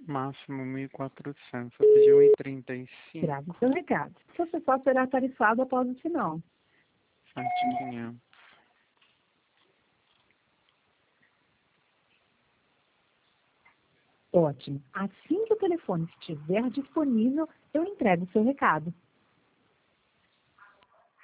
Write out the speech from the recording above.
Máximo 1.400. Eu pedi 1.35. Grave seu recado. Você só será tarifado após o sinal. 7.500. Ótimo. Assim que o telefone estiver disponível, eu entrego seu recado.